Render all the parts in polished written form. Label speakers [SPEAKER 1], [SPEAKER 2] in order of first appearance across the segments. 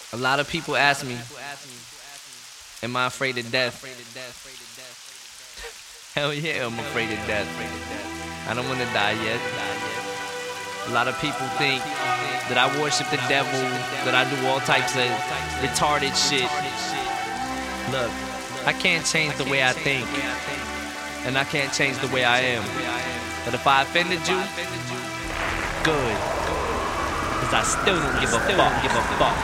[SPEAKER 1] A lot of people ask me, am I afraid of death? Hell yeah, I'm afraid of death. I don't want to die yet. A lot of people think that I worship the devil, that I do all types of retarded shit. Look, I can't change the way I think, and I can't change the way I am. But if I offended you, good, cause I still don't give a fuck.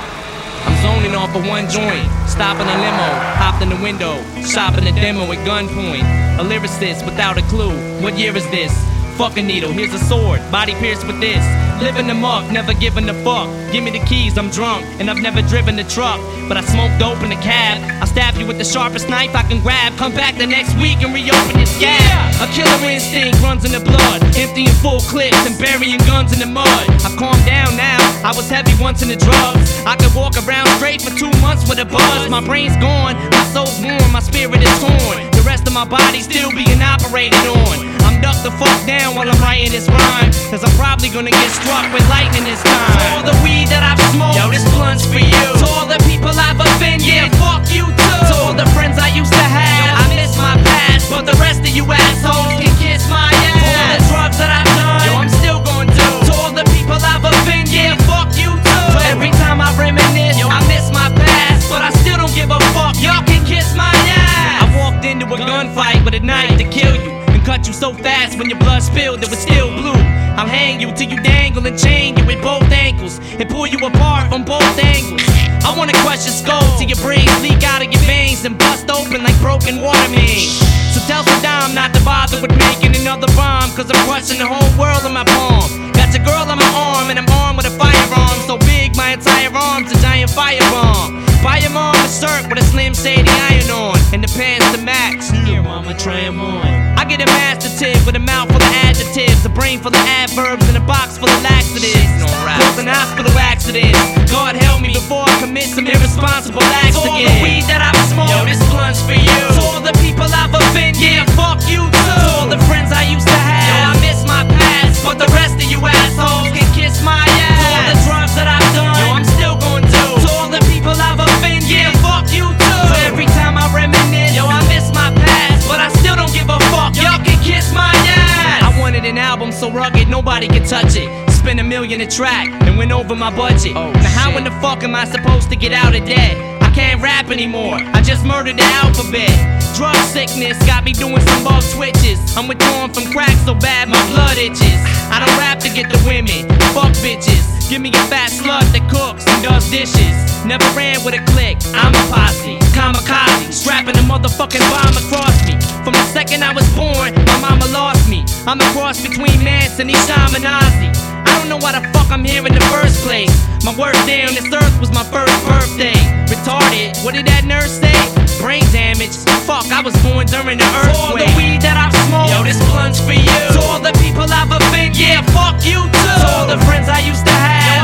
[SPEAKER 1] I'm zoning off of one joint, stopping a limo, hopped in the window, shopping a demo at gunpoint. A lyricist without a clue, what year is this? Fuck a needle, here's a sword, body pierced with this. Living the muck, never giving a fuck. Give me the keys, I'm drunk, and I've never driven the truck. But I smoke dope in the cab. I stab you with the sharpest knife I can grab. Come back the next week and reopen your scab. A killer instinct runs in the blood, emptying full clips and burying guns in the mud. I've calmed down now, I was heavy once in the drugs. I could walk around straight for 2 months with a buzz. My brain's gone, my soul's warm, my spirit is torn. The rest of my body still being operated on. I'm ducked the fuck down while I'm writing this rhyme, cause I'm probably gonna get struck with lightning this time. To all the weed that I've smoked, yo, this blunt's for you. To all the people I've offended, yeah, fuck you too. To all the friends I used to have, I miss my past, but the rest of you assholes can kiss my ass. For all the drugs that I've done, yo, I'm still gonna do. To all the people I've offended, yeah, fuck you too. Every time I reminisce, yo, I miss my past, but I still don't give a fuck. Y'all can kiss my ass. I walked into a gunfight with a knife to kill you. Cut you so fast when your blood spilled it was still blue. I'll hang you till you dangle and chain you with both ankles and pull you apart from both angles. I wanna crush your skull till your brains leak out of your veins and bust open like broken water mains. So tell Saddam not to bother with making another bomb, cause I'm crushing the whole world in my palm. Got your girl on my arm and I'm armed with a firearm so big my entire arm's a giant firebomb. Buy your mom a shirt with a Slim Shady iron on and the pants to match. Here, mama, try 'em on. I get a master tip with a mouth full of adjectives, a brain full of adverbs, and a box full of laxatives. Causing hospital accidents. God help me before I commit some irresponsible acts again. To all the weed that I've smoked, yo, this blunt's for you. To all the people I've offended, yeah, fuck you too. To all the friends I used to have, yo, I miss my past, but the rest of you assholes can kiss my ass. To all the drugs that I've done, yo, I'm still gonna do. To all the people I've offended, yeah, fuck you too. Every time I reminisce, yo, I miss my past, but I still don't give a fuck. Y'all can kiss my ass. I wanted an album so rugged nobody could touch it. Spent $1 million a track and went over my budget. Now how in the fuck am I supposed to get out of debt? I can't rap anymore, I just murdered the alphabet. Drug sickness got me doing some bug switches. I'm withdrawing from crack so bad my blood itches. I don't rap to get the women, fuck bitches. Give me a fat slut that cooks and does dishes. Never ran with a clique, I'm a posse. Kamikaze, strapping a motherfucking bomb across me. From the second I was born, my mama lost me. I'm a cross between Manson and Shaminazi. I don't know why the fuck I'm here in the first place. My worst day on this earth was my first birthday. Retarded, what did that nurse say? Brain damage, fuck, I was born during the earthquake. To all the weed that I've smoked, yo, this blunt's for you. To all the people I've offended, yeah, fuck you too. To all the friends I used to have, yo,